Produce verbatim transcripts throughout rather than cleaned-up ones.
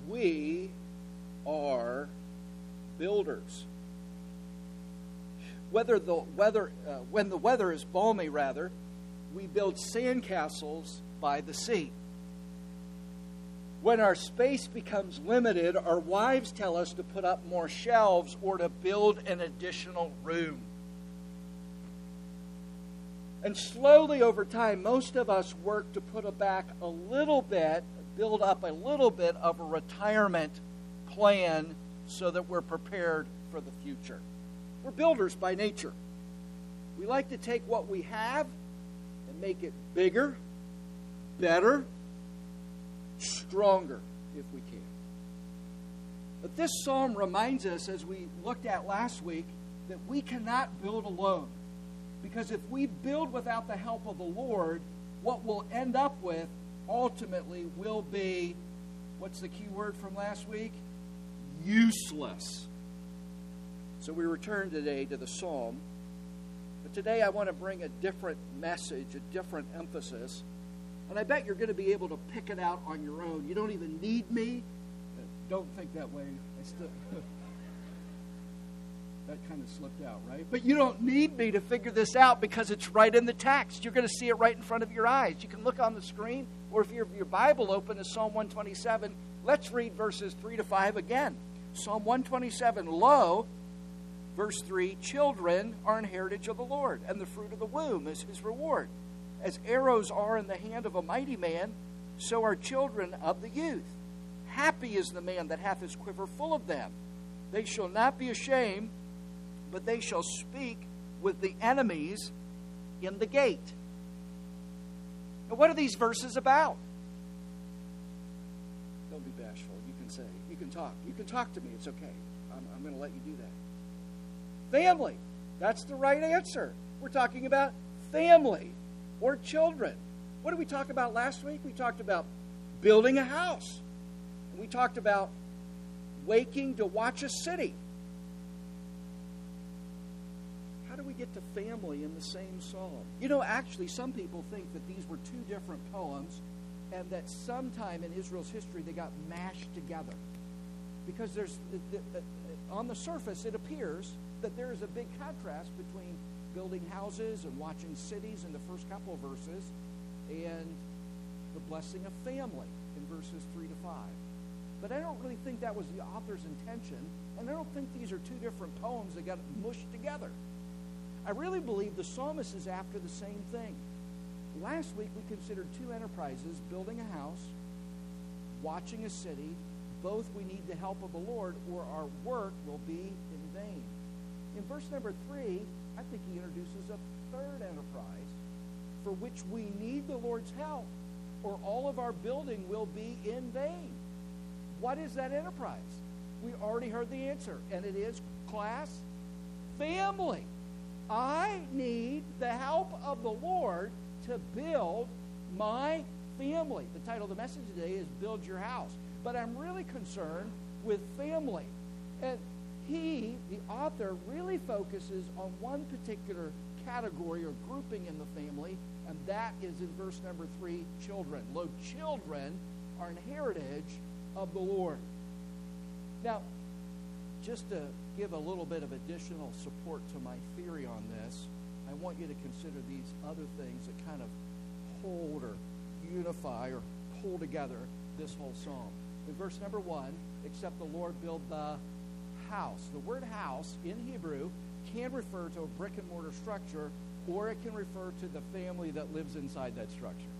we are builders. Whether the weather, uh, when the weather is balmy, rather, we build sandcastles by the sea. When our space becomes limited, our wives tell us to put up more shelves or to build an additional room. And slowly over time, most of us work to put back a little bit, build up a little bit of a retirement plan so that we're prepared for the future. We're builders by nature. We like to take what we have and make it bigger, better, stronger if we can. But this psalm reminds us, as we looked at last week, that we cannot build alone. Because if we build without the help of the Lord, what we'll end up with ultimately will be, what's the key word from last week? Useless. So we return today to the psalm. But today I want to bring a different message, a different emphasis. And I bet you're going to be able to pick it out on your own. You don't even need me. Don't think that way. I still... That kind of slipped out, right? But you don't need me to figure this out because it's right in the text. You're going to see it right in front of your eyes. You can look on the screen, or if you have your Bible open to Psalm one twenty-seven, let's read verses three to five again. Psalm one twenty-seven, lo, verse three, children are an heritage of the Lord, and the fruit of the womb is his reward. As arrows are in the hand of a mighty man, so are children of the youth. Happy is the man that hath his quiver full of them. They shall not be ashamed, but they shall speak with the enemies in the gate. Now, what are these verses about? Don't be bashful. You can say, you can talk. You can talk to me. It's okay. I'm, I'm going to let you do that. Family. That's the right answer. We're talking about family or children. What did we talk about last week? We talked about building a house. And we talked about waking to watch a city. How do we get to family in the same psalm? You know, actually, some people think that these were two different poems and that sometime in Israel's history they got mashed together. Because there's, on the surface, it appears that there is a big contrast between building houses and watching cities in the first couple of verses and the blessing of family in verses three to five. But I don't really think that was the author's intention, and I don't think these are two different poems that got mushed together. I really believe the psalmist is after the same thing. Last week we considered two enterprises, building a house, watching a city. Both we need the help of the Lord or our work will be in vain. In verse number three, I think he introduces a third enterprise for which we need the Lord's help or all of our building will be in vain. What is that enterprise? We already heard the answer, and it is, class, family. I need the help of the Lord to build my family. The title of the message today is Build Your House. But I'm really concerned with family. And he, the author, really focuses on one particular category or grouping in the family, and that is in verse number three, children. Lo, children are an heritage of the Lord. Now, just to give a little bit of additional support to my theory on this, I want you to consider these other things that kind of hold or unify or pull together this whole psalm. In verse number one, except the Lord build the house. The word house in Hebrew can refer to a brick and mortar structure, or it can refer to the family that lives inside that structure.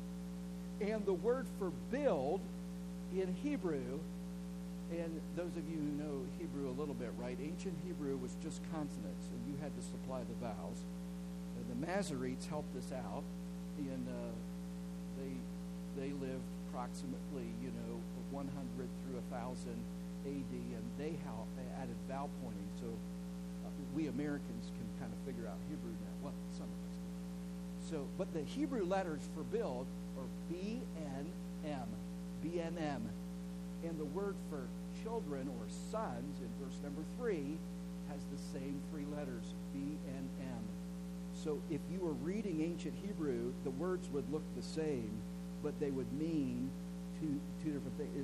And the word for build in Hebrew, and those of you who know Hebrew a little bit, right? Ancient Hebrew was just consonants, and you had to supply the vowels. And the Masoretes helped us out, and uh, they they lived approximately, you know, one hundred through one thousand A D, and they, help, they added vowel pointing, so uh, we Americans can kind of figure out Hebrew now. Well, some of us do. So, but the Hebrew letters for build are B N M, B N M, and the word for children or sons in verse number three has the same three letters, B N M. So if you were reading ancient Hebrew, the words would look the same, but they would mean two, two different things.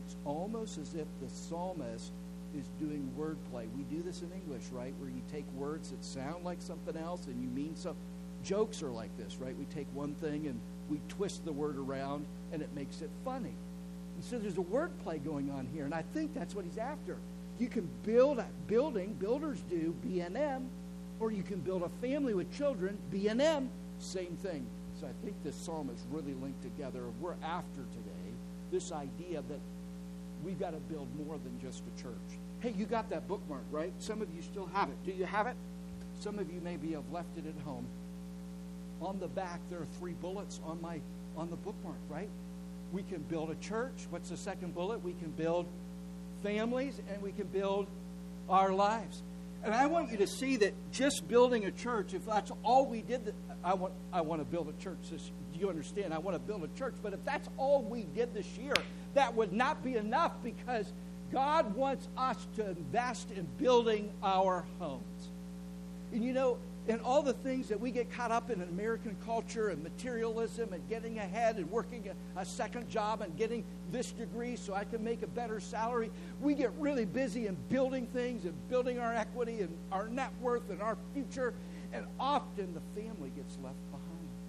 It's almost as if the psalmist is doing wordplay. We do this in English, right? Where you take words that sound like something else and you mean something. Jokes are like this, right? We take one thing and we twist the word around and it makes it funny. And so there's a wordplay going on here, and I think that's what he's after. You can build a building, builders do, B and M, or you can build a family with children, B and M, same thing. So I think this psalm is really linked together. We're after today this idea that we've got to build more than just a church. Hey, you got that bookmark, right? Some of you still have it. Do you have it? Some of you maybe have left it at home. On the back, there are three bullets on my on the bookmark, right? We can build a church. What's the second bullet? We can build families, and we can build our lives. And I want you to see that just building a church, if that's all we did, that I want I want to build a church this do you understand? I want to build a church, but if that's all we did this year, that would not be enough, because God wants us to invest in building our homes. And you know, in all the things that we get caught up in, in American culture and materialism and getting ahead and working a, a second job and getting this degree so I can make a better salary, we get really busy in building things and building our equity and our net worth and our future, and often the family gets left behind.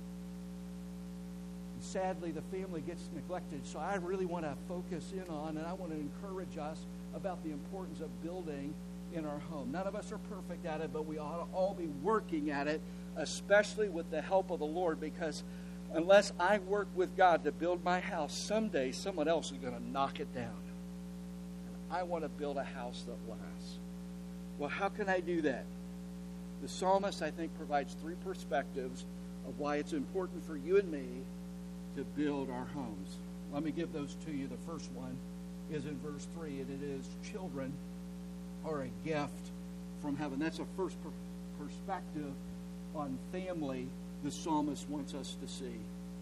And sadly, the family gets neglected, so I really want to focus in on, and I want to encourage us about the importance of building in our home. None of us are perfect at it, but we ought to all be working at it, especially with the help of the Lord, because unless I work with God to build my house, someday someone else is going to knock it down. And I want to build a house that lasts. Well, how can I do that? The psalmist, I think, provides three perspectives of why it's important for you and me to build our homes. Let me give those to you. The first one is in verse three, and it is children are a gift from heaven. That's a first per- perspective on family the psalmist wants us to see.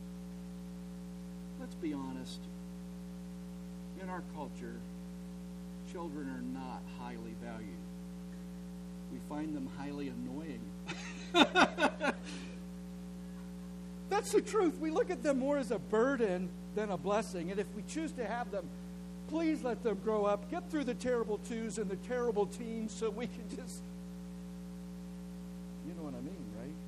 Let's be honest. In our culture, children are not highly valued. We find them highly annoying. That's the truth. We look at them more as a burden than a blessing. And if we choose to have them, please let them grow up, get through the terrible twos and the terrible teens so we can just, you know what I mean, right?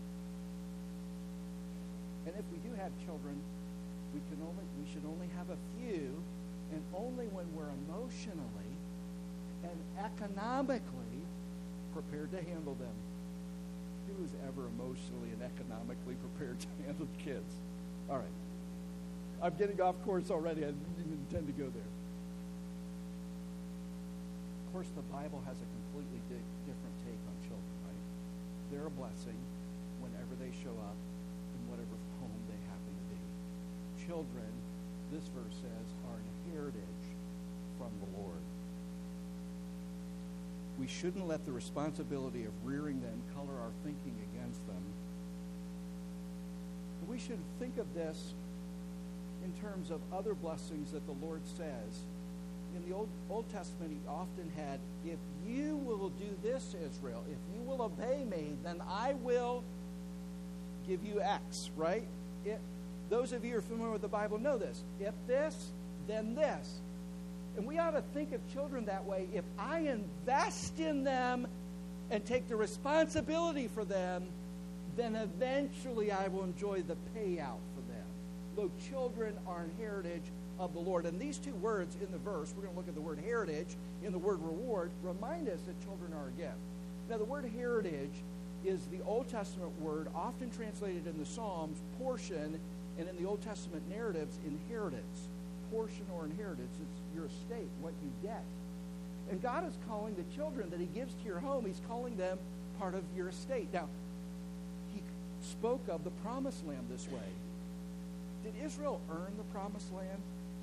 And if we do have children, we can only we should only have a few, and only when we're emotionally and economically prepared to handle them. Who is ever emotionally and economically prepared to handle kids? All right. I'm getting off course already. I didn't even intend to go there. Of course, the Bible has a completely di- different take on children, right? They're a blessing whenever they show up in whatever home they happen to be. Children, this verse says, are an heritage from the Lord. We shouldn't let the responsibility of rearing them color our thinking against them. But we should think of this in terms of other blessings that the Lord says. In the Old, Old Testament, he often had, if you will do this, Israel, if you will obey me, then I will give you X, right? It, those of you who are familiar with the Bible know this. If this, then this. And we ought to think of children that way. If I invest in them and take the responsibility for them, then eventually I will enjoy the payout for them. Though children are an heritage of the Lord. And these two words in the verse, we're going to look at the word heritage and the word reward, remind us that children are a gift. Now, the word heritage is the Old Testament word, often translated in the Psalms, portion, and in the Old Testament narratives, inheritance. Portion or inheritance, it's your estate, what you get. And God is calling the children that he gives to your home, he's calling them part of your estate. Now, he spoke of the promised land this way. Did Israel earn the promised land?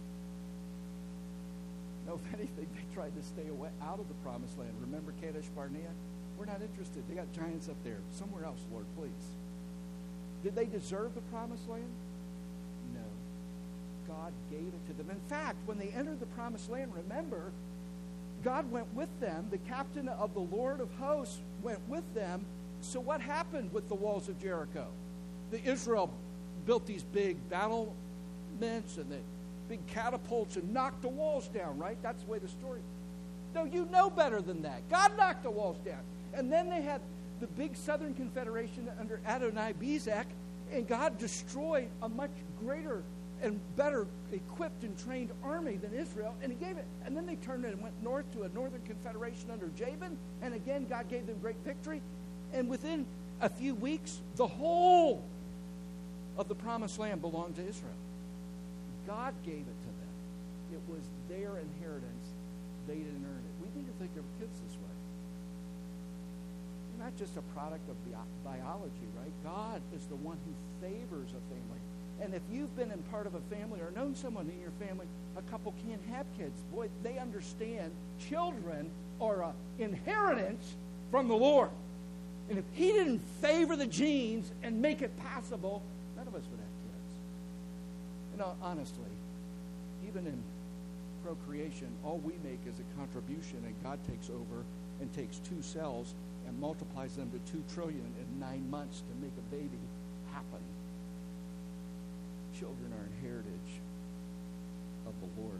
No, if anything, they tried to stay away out of the promised land. Remember Kadesh Barnea? We're not interested. They got giants up there. Somewhere else, Lord, please. Did they deserve the promised land? No. God gave it to them. In fact, when they entered the promised land, remember, God went with them. The captain of the Lord of hosts went with them. So what happened with the walls of Jericho? The Israel built these big battlements, and they big catapults and knocked the walls down, right? That's the way the story. No, you know better than that. God knocked the walls down. And then they had the big Southern Confederation under Adonai-Bezek, and God destroyed a much greater and better equipped and trained army than Israel, and he gave it. And then they turned it and went north to a Northern Confederation under Jabin, and again God gave them great victory. And within a few weeks, the whole of the Promised Land belonged to Israel. God gave it to them. It was their inheritance. They didn't earn it. We need to think of kids this way. You're not just a product of bi- biology, right? God is the one who favors a family. And if you've been in part of a family or known someone in your family, a couple can't have kids. Boy, they understand children are an inheritance from the Lord. And if he didn't favor the genes and make it passable, none of us would have kids. You know, honestly, even in procreation, all we make is a contribution, and God takes over and takes two cells and multiplies them to two trillion in nine months to make a baby happen. Children are an heritage of the Lord.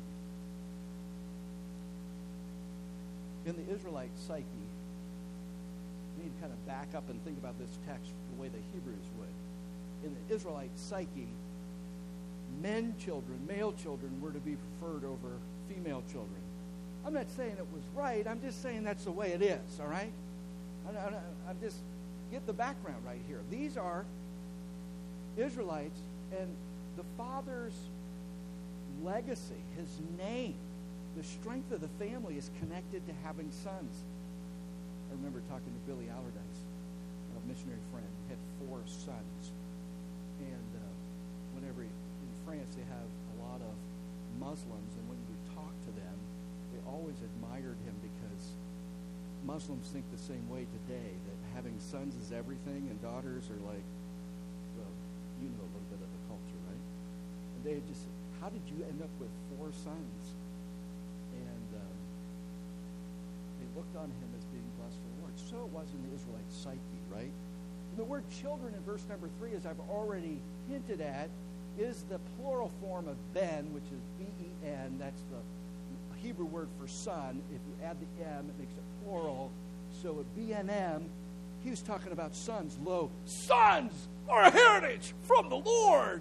In the Israelite psyche, we need to kind of back up and think about this text the way the Hebrews would. In the Israelite psyche, men children, male children, were to be preferred over female children. I'm not saying it was right. I'm just saying that's the way it is, all right? I'm, I'm, I'm just, get the background right here. These are Israelites, and the father's legacy, his name, the strength of the family is connected to having sons. I remember talking to Billy Allardyce, a missionary friend. He had four sons. And uh, whenever he, in France they have a lot of Muslims, and when you talk to them, they always admired him because Muslims think the same way today, that having sons is everything and daughters are like, well, you know a little bit of the culture, right? And they had just, how did you end up with four sons? And um, they looked on him as being blessed of the Lord. So it was in the Israelite psyche, right? And the word children in verse number three, as I've already hinted at, is the plural form of ben, which is B E N. That's the Hebrew word for son. If you add the M, it makes it plural. So at B N M, he was talking about sons. Lo, sons are a heritage from the Lord.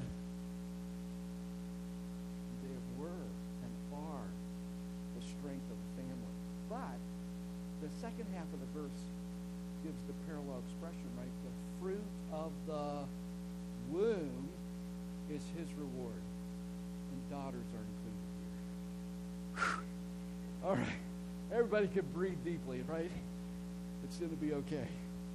They were and are the strength of the family. But the second half of the verse gives the parallel expression, right? The fruit of the womb is his reward. And daughters are included here. Whew. All right. Everybody can breathe deeply, right? It's going to be okay.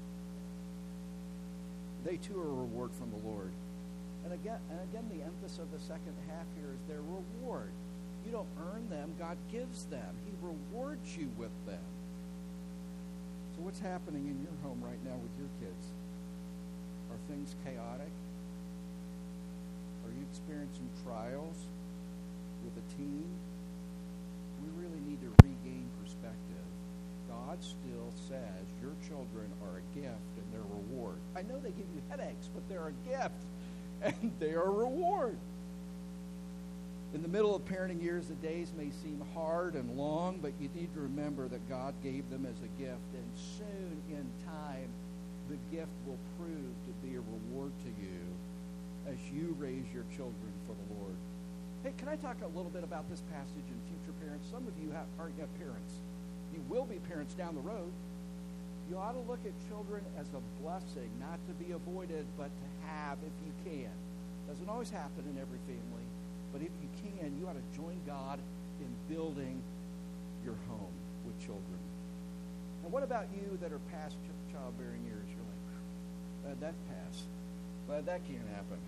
They too are a reward from the Lord. And again, and again, the emphasis of the second half here is their reward. You don't earn them, God gives them. He rewards you with them. So what's happening in your home right now with your kids? Are things chaotic? Are you experiencing trials with a teen? We really need to regain perspective. God still says your children are a gift and they're a reward. I know they give you headaches, but they're a gift and they are a reward. In the middle of parenting years, the days may seem hard and long, but you need to remember that God gave them as a gift, and soon in time, the gift will prove to be a reward to you as you raise your children for the Lord. Hey, can I talk a little bit about this passage in future parents? Some of you have, aren't yet parents. You will be parents down the road. You ought to look at children as a blessing, not to be avoided, but to have if you can. Doesn't always happen in every family, but if you can, you ought to join God in building your home with children. And what about you that are past ch- childbearing years? You're like, glad that's passed. Glad that can't happen.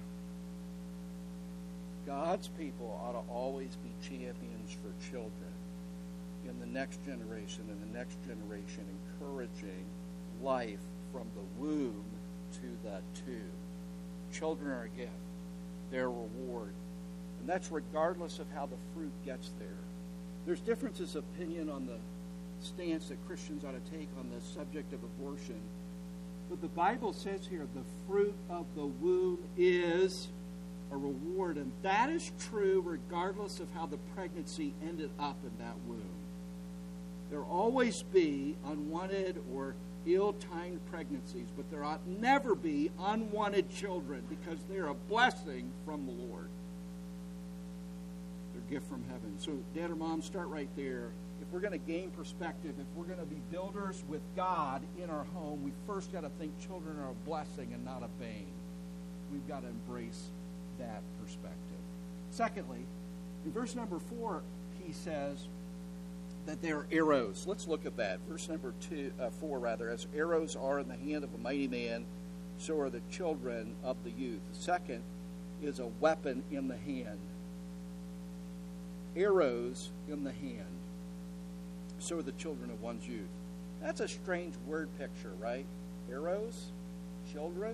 God's people ought to always be champions for children in the next generation and the next generation, encouraging life from the womb to the tomb. Children are a gift. They're a reward. And that's regardless of how the fruit gets there. There's differences of opinion on the stance that Christians ought to take on the subject of abortion. But the Bible says here, the fruit of the womb is a reward. And that is true regardless of how the pregnancy ended up in that womb. There will always be unwanted or ill-timed pregnancies, but there ought never be unwanted children because they're a blessing from the Lord. They're a gift from heaven. So, Dad or Mom, start right there. If we're going to gain perspective, if we're going to be builders with God in our home, we first got to think children are a blessing and not a bane. We've got to embrace that perspective. Secondly, in verse number four, he says that they're arrows. Let's look at that. Verse number two, uh, four, rather. As arrows are in the hand of a mighty man, so are the children of the youth. The second is a weapon in the hand. Arrows in the hand, so are the children of one's youth. That's a strange word picture, right? Arrows, children.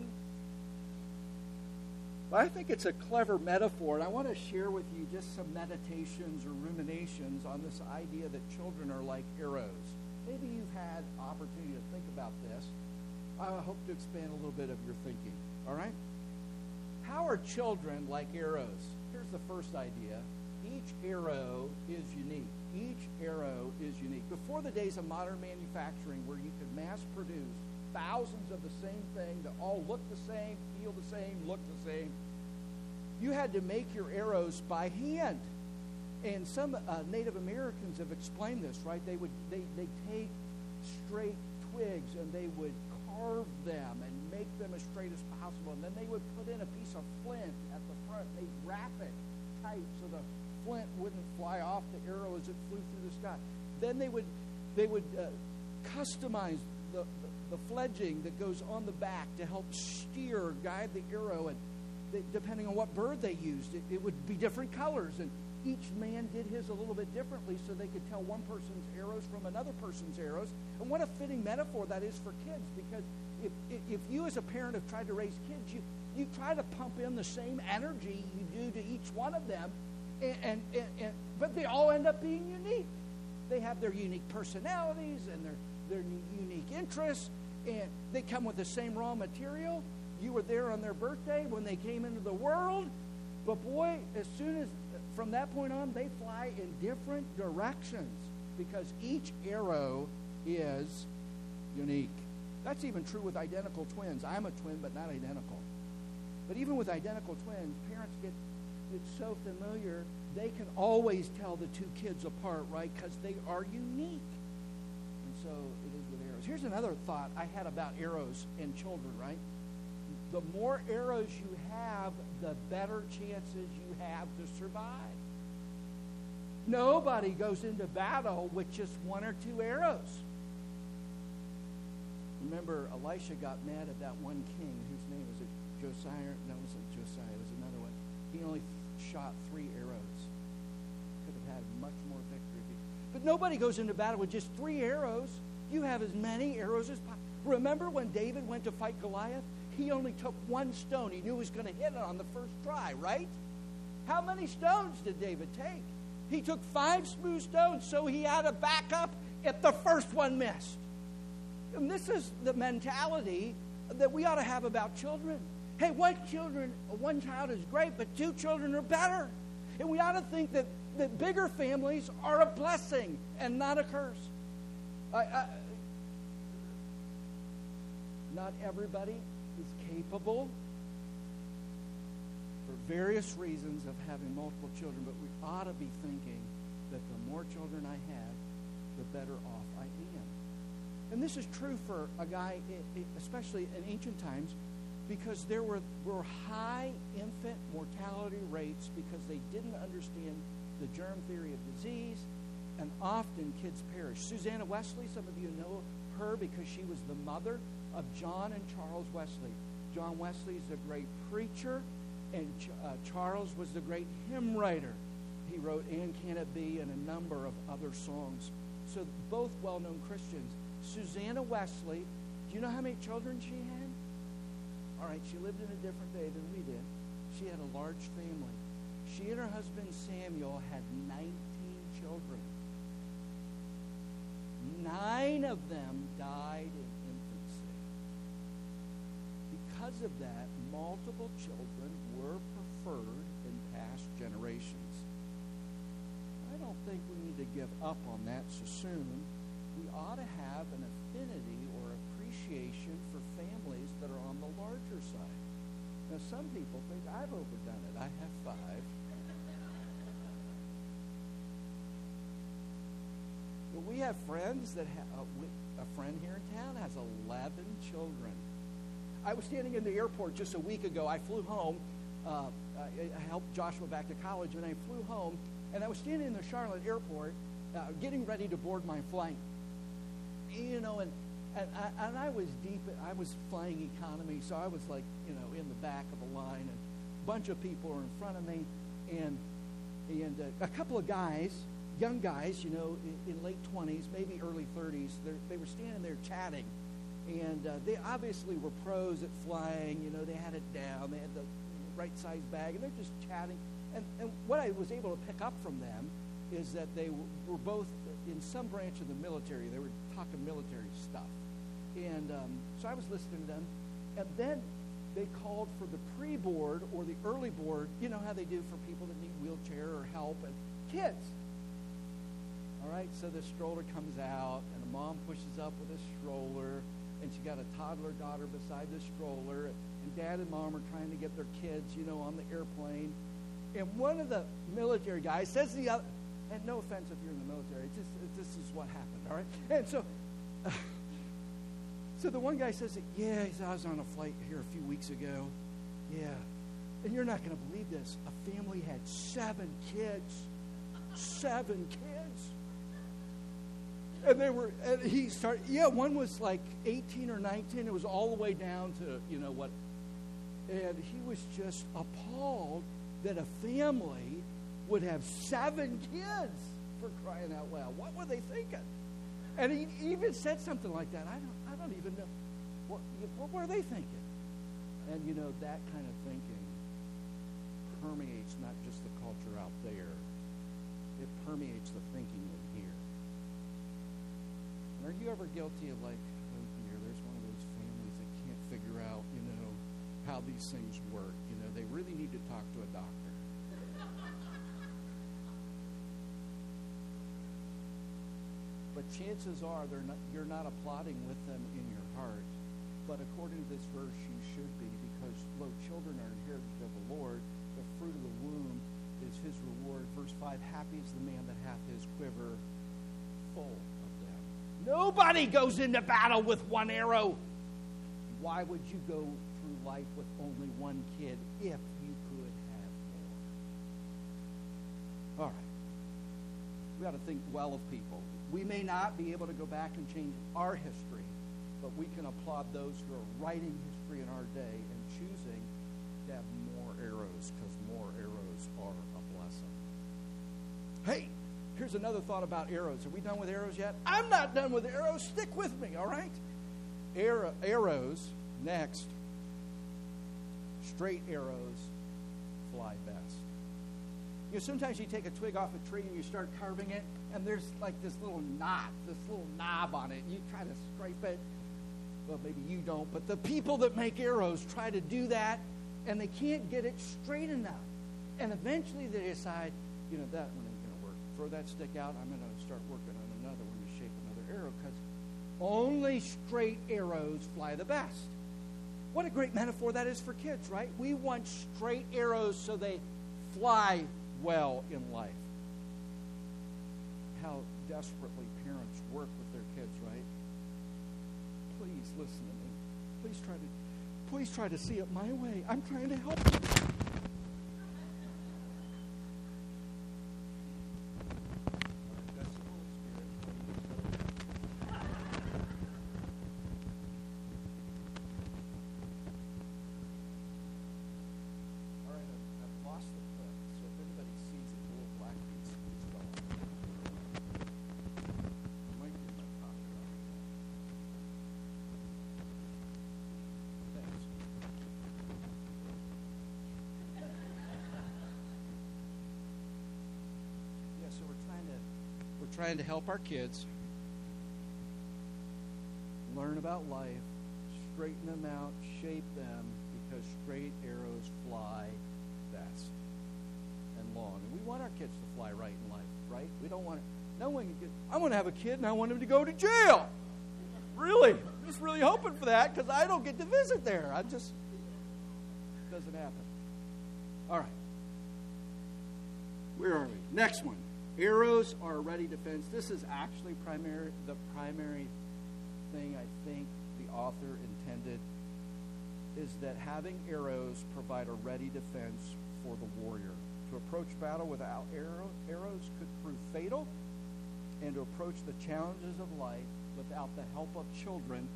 But I think it's a clever metaphor, and I want to share with you just some meditations or ruminations on this idea that children are like arrows. Maybe you've had opportunity to think about this. I hope to expand a little bit of your thinking, all right? How are children like arrows? Here's the first idea. Each arrow is unique. Each arrow is unique. Before the days of modern manufacturing where you could mass produce thousands of the same thing that all look the same, feel the same, look the same, you had to make your arrows by hand. And some uh, Native Americans have explained this, right? They would they they take straight twigs and they would carve them and make them as straight as possible, and then they would put in a piece of flint at the front. They'd wrap it tight so the flint wouldn't fly off the arrow as it flew through the sky. Then they would they would uh, customize the, the the fledging that goes on the back to help steer, guide the arrow, and they, depending on what bird they used, it, it would be different colors, and each man did his a little bit differently so they could tell one person's arrows from another person's arrows. And what a fitting metaphor that is for kids, because if if you as a parent have tried to raise kids, you, you try to pump in the same energy you do to each one of them, and, and, and, and but they all end up being unique. They have their unique personalities and their, their unique interests, and they come with the same raw material. You were there on their birthday when they came into the world, but boy, as soon as from that point on, they fly in different directions because each arrow is unique. That's even true with identical twins. I'm a twin, but not identical. But even with identical twins, parents get, get so familiar, they can always tell the two kids apart, right? Because they are unique. And so it is with arrows. Here's another thought I had about arrows and children, right? The more arrows you have, the better chances you have to survive. Nobody goes into battle with just one or two arrows. Remember, Elisha got mad at that one king whose name was it Josiah? No, it wasn't Josiah. It was another one. He only shot three arrows. Could have had much more victory. But nobody goes into battle with just three arrows. You have as many arrows as possible. Remember when David went to fight Goliath? He only took one stone. He knew he was going to hit it on the first try, right? How many stones did David take? He took five smooth stones, so he had to back up if the first one missed. And this is the mentality that we ought to have about children. Hey, one children, one child is great, but two children are better. And we ought to think that, that bigger families are a blessing and not a curse. I, I, not everybody is capable for various reasons of having multiple children, but we ought to be thinking that the more children I have, the better off I am. And this is true for a guy, especially in ancient times, because there were, were high infant mortality rates because they didn't understand the germ theory of disease, and often kids perish. Susanna Wesley, some of you know her because she was the mother of John and Charles Wesley. John Wesley is the great preacher, and uh, Charles was the great hymn writer. He wrote And Can It Be and a number of other songs. So both well-known Christians. Susanna Wesley, do you know how many children she had? All right, she lived in a different day than we did. She had a large family. She and her husband Samuel had nineteen children. Nine of them died in infancy. Because of that, multiple children were occurred in past generations. I don't think we need to give up on that so soon. We ought to have an affinity or appreciation for families that are on the larger side. Now, some people think I've overdone it. I have five. But we have friends that have, uh, a friend here in town has eleven children. I was standing in the airport just a week ago. I flew home. Uh, I helped Joshua back to college, and I flew home. And I was standing in the Charlotte airport uh, getting ready to board my flight. You know, and, and, I, and I was deep. I was flying economy, so I was like, you know, in the back of the line. And a bunch of people were in front of me. And, and uh, a couple of guys, young guys, you know, in, in late twenties, maybe early thirties, they were standing there chatting. And uh, they obviously were pros at flying. You know, they had it down. They had the right size bag, and they're just chatting. And, and what I was able to pick up from them is that they w- were both in some branch of the military. They were talking military stuff. And um, so I was listening to them. And then they called for the pre-board or the early board. You know how they do for people that need wheelchair or help. And kids. All right, so the stroller comes out, and the mom pushes up with a stroller. And she got a toddler daughter beside the stroller. And dad and mom are trying to get their kids, you know, on the airplane. And one of the military guys says the other, and no offense if you're in the military, it's just, it, this is what happened, all right? And so, uh, so the one guy says, yeah, he said, I was on a flight here a few weeks ago. Yeah. And you're not going to believe this. A family had seven kids. Seven kids. And they were, and he started, yeah, one was like eighteen or nineteen. It was all the way down to, you know what. And he was just appalled that a family would have seven kids, for crying out loud. What were they thinking? And he even said something like that. I don't, I don't even know. What, what were they thinking? And, you know, that kind of thinking permeates not just the culture out there. It permeates the thinking in here. Are you ever guilty of like, oh dear, there's one of those families that can't figure out, you know, how these things work. You know, they really need to talk to a doctor. But chances are they're not, you're not applauding with them in your heart. But according to this verse, you should be, because, lo, children are inherited of the Lord. The fruit of the womb is his reward. Verse five, happy is the man that hath his quiver full of them. Nobody goes into battle with one arrow. Why would you go through life with only one kid if you could have more? All right. We got to think well of people. We may not be able to go back and change our history, but we can applaud those who are writing history in our day and choosing to have more arrows, because more arrows are a blessing. Hey, here's another thought about arrows. Are we done with arrows yet? I'm not done with arrows. Stick with me, all right? Arrow, arrows, next. Straight arrows fly best. You know, sometimes you take a twig off a tree and you start carving it, and there's like this little knot, this little knob on it. You try to scrape it. Well, maybe you don't, but the people that make arrows try to do that, and they can't get it straight enough. And eventually they decide, you know, that one ain't going to work. Throw that stick out. I'm going to start working on another one to shape another arrow, because only straight arrows fly the best. What a great metaphor that is for kids, right? We want straight arrows so they fly well in life. How desperately parents work with their kids, right? Please listen to me. Please try to, please try to see it my way. I'm trying to help you. Trying to help our kids learn about life, straighten them out, shape them, because straight arrows fly best. fast and long. And we want our kids to fly right in life, right? We don't want to, no one, I want to have a kid and I want him to go to jail. Really? I'm just really hoping for that because I don't get to visit there. I just, it doesn't happen. All right. Where are we? Next one. Arrows are a ready defense. This is actually primary, the primary thing I think the author intended is that having arrows provide a ready defense for the warrior. To approach battle without arrow, arrows could prove fatal, and to approach the challenges of life without the help of children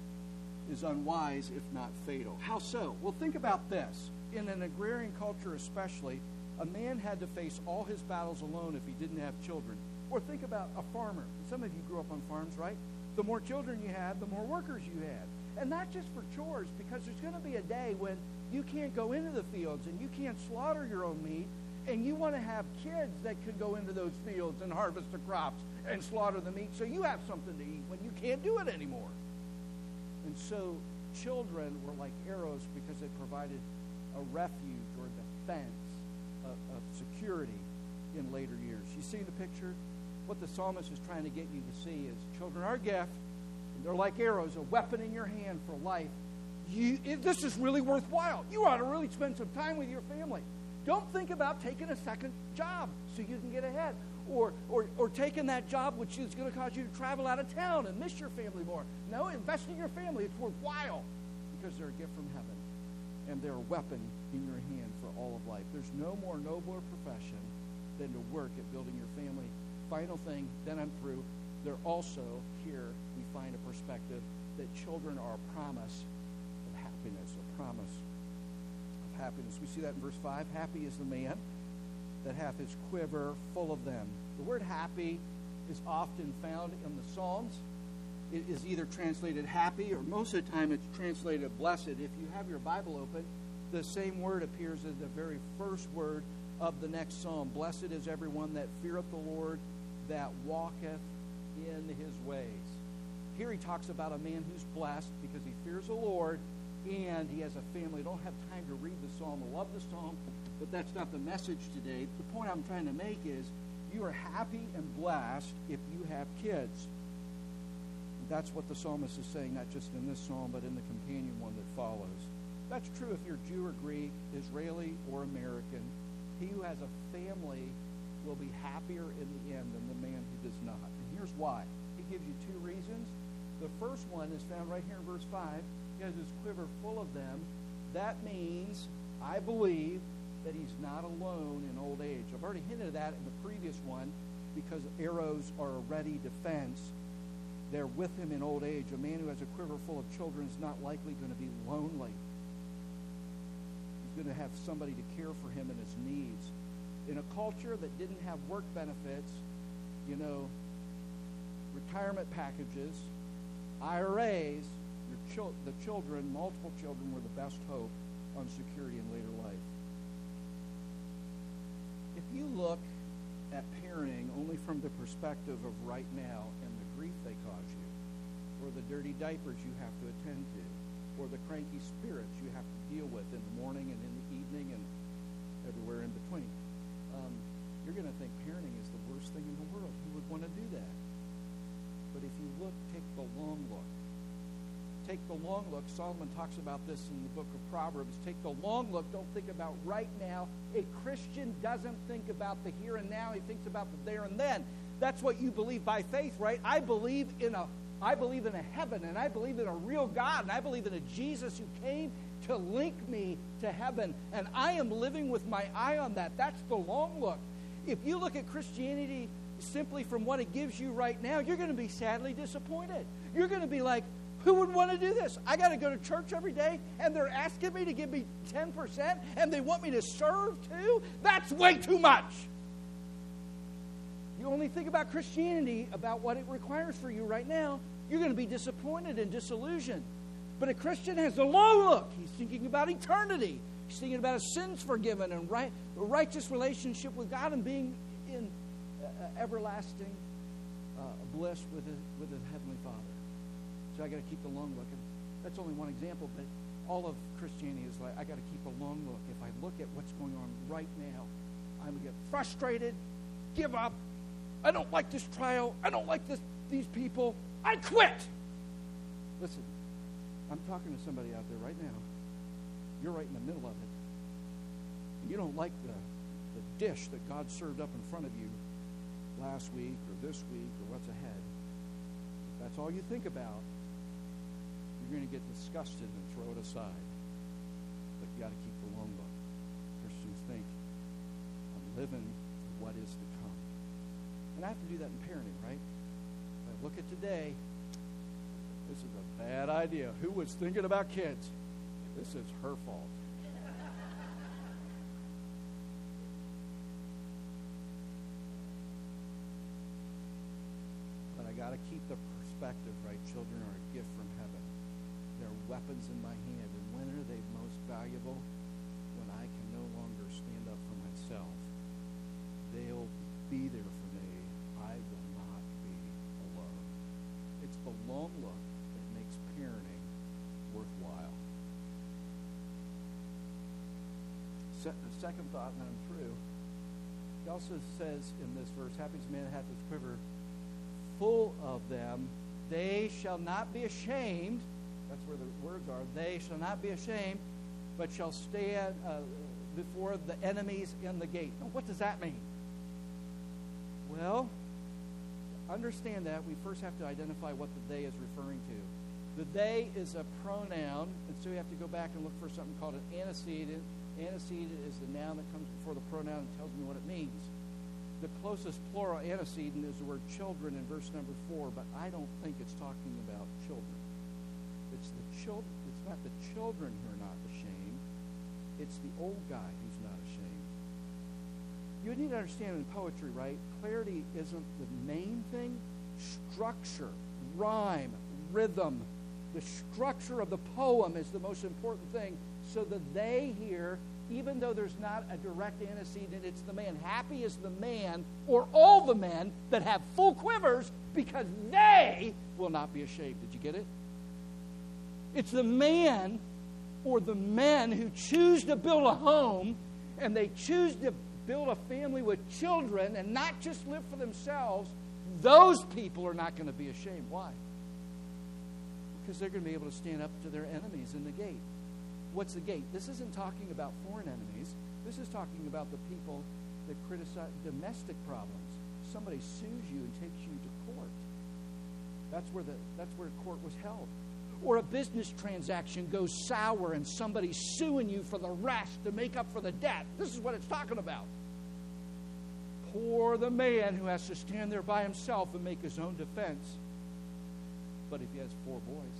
is unwise, if not fatal. How so? Well, think about this. In an agrarian culture especially, a man had to face all his battles alone if he didn't have children. Or think about a farmer. Some of you grew up on farms, right? The more children you had, the more workers you had. And not just for chores, because there's going to be a day when you can't go into the fields and you can't slaughter your own meat, and you want to have kids that could go into those fields and harvest the crops and slaughter the meat so you have something to eat when you can't do it anymore. And so children were like arrows because they provided a refuge or defense of, of security in later years. You see the picture? What the psalmist is trying to get you to see is children are a gift. They're like arrows, a weapon in your hand for life. You, it, this is really worthwhile. You ought to really spend some time with your family. Don't think about taking a second job so you can get ahead. Or, or, or taking that job which is going to cause you to travel out of town and miss your family more. No, invest in your family. It's worthwhile because they're a gift from heaven. And they're a weapon in your hand for all of life. There's no more nobler profession than to work at building your family. Final thing, then I'm through. They're also, here, we find a perspective that children are a promise of happiness, a promise of happiness. We see that in verse five. Happy is the man that hath his quiver full of them. The word happy is often found in the Psalms. It is either translated happy, or most of the time it's translated blessed. If you have your Bible open, the same word appears as the very first word of the next psalm. Blessed is everyone that feareth the Lord, that walketh in his ways. Here he talks about a man who's blessed because he fears the Lord and he has a family. I don't have time to read the psalm. I love the psalm, but that's not the message today. The point I'm trying to make is you are happy and blessed if you have kids. That's what the psalmist is saying, not just in this psalm, but in the companion one that follows. That's true if you're Jew or Greek, Israeli or American. He who has a family will be happier in the end than the man who does not. And here's why. He gives you two reasons. The first one is found right here in verse five. He has his quiver full of them. That means, I believe, that he's not alone in old age. I've already hinted at that in the previous one because arrows are a ready defense. They're with him in old age. A man who has a quiver full of children is not likely going to be lonely. He's going to have somebody to care for him and his needs. In a culture that didn't have work benefits, you know, retirement packages, I R As, your chil- the children, multiple children, were the best hope on security in later life. If you look at parenting only from the perspective of right now and the grief they cause you, or the dirty diapers you have to attend to, or the cranky spirits you have to deal with in the morning and in the evening and everywhere in between, um, you're going to think parenting is the worst thing in the world. Who would want to do that? But if you look, take the long look. Take the long look. Solomon talks about this in the book of Proverbs. Take the long look. Don't think about right now. A Christian doesn't think about the here and now. He thinks about the there and then. That's what you believe by faith, right? I believe in a I believe in a heaven, and I believe in a real God, and I believe in a Jesus who came to link me to heaven, and I am living with my eye on that. That's the long look. If you look at Christianity simply from what it gives you right now, you're going to be sadly disappointed. You're going to be like, who would want to do this? I got to go to church every day, and they're asking me to give me ten percent, and they want me to serve too? That's way too much. You only think about Christianity, about what it requires for you right now, you're going to be disappointed and disillusioned. But a Christian has a long look. He's thinking about eternity. He's thinking about his sins forgiven and right, a righteous relationship with God and being in uh, everlasting uh, bliss with his, with his Heavenly Father. So I got to keep the long look. And that's only one example, but all of Christianity is like, I got to keep a long look. If I look at what's going on right now, I'm going to get frustrated, give up. I don't like this trial. I don't like this these people. I quit. Listen, I'm talking to somebody out there right now. You're right in the middle of it. You don't like the, the dish that God served up in front of you last week or this week or what's ahead. If that's all you think about, you're going to get disgusted and throw it aside. But you got to keep the long look. Christians think, I'm living for what is to come. And I have to do that in parenting, right? If I look at today, this is a bad idea. Who was thinking about kids? This is her fault. But I got to keep the perspective, right? Children are a gift from heaven. They're weapons in my hand. And when are they most valuable? When I can no longer stand up for myself. They'll be there for me. I will not be alone. It's the long look that makes parenting worthwhile. Se- the second thought, and I'm through. He also says in this verse, happy as a man hath his quiver full of them. They shall not be ashamed. That's where the words are. They shall not be ashamed, but shall stand uh, before the enemies in the gate. Now, what does that mean? Well, to understand that, we first have to identify what the they is referring to. The they is a pronoun, and so you have to go back and look for something called an antecedent. Antecedent is the noun that comes before the pronoun and tells me what it means. The closest plural antecedent is the word children in verse number four, but I don't think it's talking about children. It's the children. It's not the children who are not ashamed. It's the old guy who's not ashamed. You need to understand in poetry, right? Clarity isn't the main thing. Structure, rhyme, rhythm. The structure of the poem is the most important thing. So the they here, even though there's not a direct antecedent, it's the man. Happy is the man, or all the men that have full quivers, because they will not be ashamed. Did you get it? It's the man or the men who choose to build a home, and they choose to build a family with children and not just live for themselves. Those people are not going to be ashamed. Why? Because they're going to be able to stand up to their enemies in the gate. What's the gate? This isn't talking about foreign enemies. This is talking about the people that criticize domestic problems. Somebody sues you and takes you to court. That's where the that's where court was held. Or a business transaction goes sour and somebody's suing you for the rest to make up for the debt. This is what it's talking about. Poor the man who has to stand there by himself and make his own defense. But if he has four boys,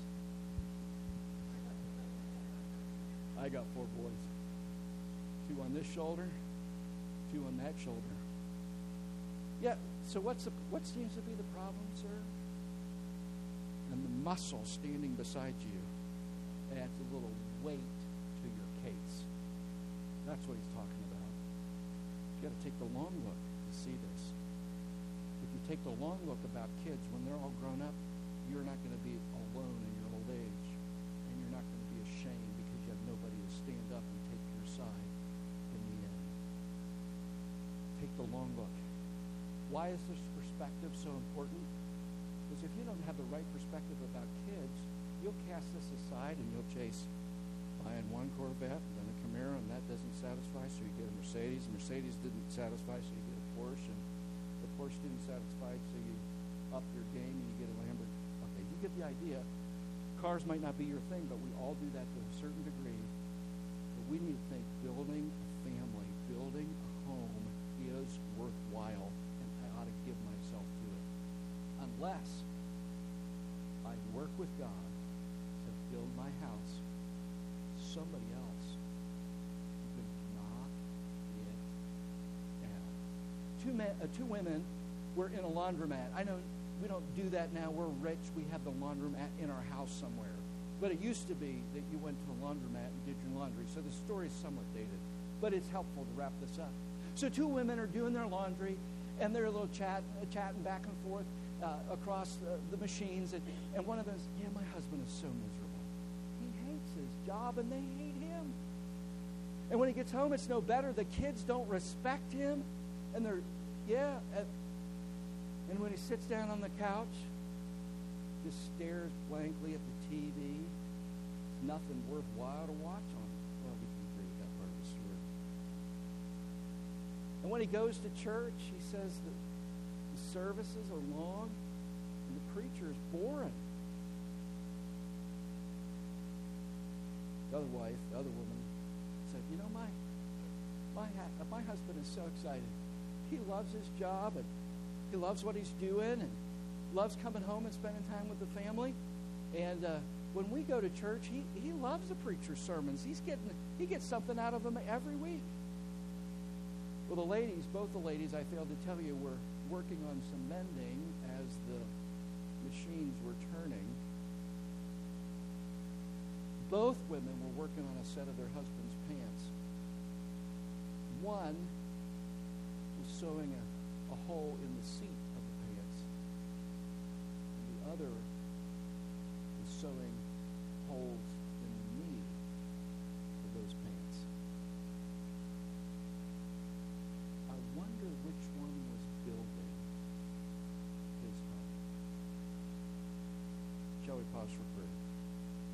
I got four boys. Two on this shoulder, two on that shoulder. Yeah, so what's the, what seems to be the problem, sir? And the muscle standing beside you adds a little weight to your case. That's what he's talking about. You've got to take the long look to see this. If you take the long look about kids, when they're all grown up, you're not going to be alone in your old age. And you're not going to be ashamed because you have nobody to stand up and take your side in the end. Take the long look. Why is this perspective so important? Because if you don't have the right perspective about kids, you'll cast this aside and you'll chase buying one Corvette and then a Camaro, and that doesn't satisfy, so you get a Mercedes. Mercedes didn't satisfy, so you get a Porsche. And the Porsche didn't satisfy, so you up your game and you get a Lamborghini. Okay, you get the idea. Cars might not be your thing, but we all do that to a certain degree. But we need to think building a family, building a home is worthwhile, and I ought to give myself to it. Unless I work with God to build my house, somebody else is going to knock it down. Two, men, uh, two women were in a laundromat. I know we don't do that now. We're rich. We have the laundromat in our house somewhere. But it used to be that you went to a laundromat and did your laundry. So the story is somewhat dated. But it's helpful to wrap this up. So two women are doing their laundry, and they're a little chat, uh, chatting back and forth uh, across the, the machines. And, and one of them says, yeah, my husband is so miserable. He hates his job and they hate him. And when he gets home, it's no better. The kids don't respect him. And they're, yeah. And, and when he sits down on the couch, just stares blankly at the T V. It's nothing worthwhile to watch on it. Well, we can agree with that part of the story. And when he goes to church, he says that the services are long and the preacher is boring. The other wife, the other woman, said, you know, my my my husband is so excited. He loves his job and he loves what he's doing and loves coming home and spending time with the family. And uh, when we go to church, he, he loves the preacher's sermons. He's getting he gets something out of them every week. Well, the ladies, both the ladies, I failed to tell you, were working on some mending as the machines were turning. Both women were working on a set of their husband's pants. One was sewing a, a hole in the seat of the pants. And the other was sewing holes in the knee of those pants. I wonder which one was building his home. Shall we pause for prayer?